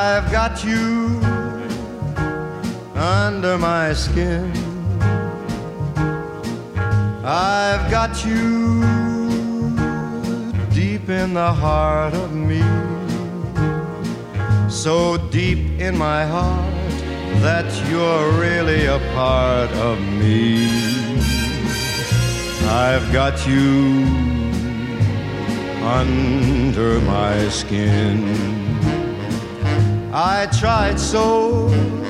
I've got you under my skin. I've got you deep in the heart of me, so deep in my heart that you're really a part of me. I've got you under my skin. I tried so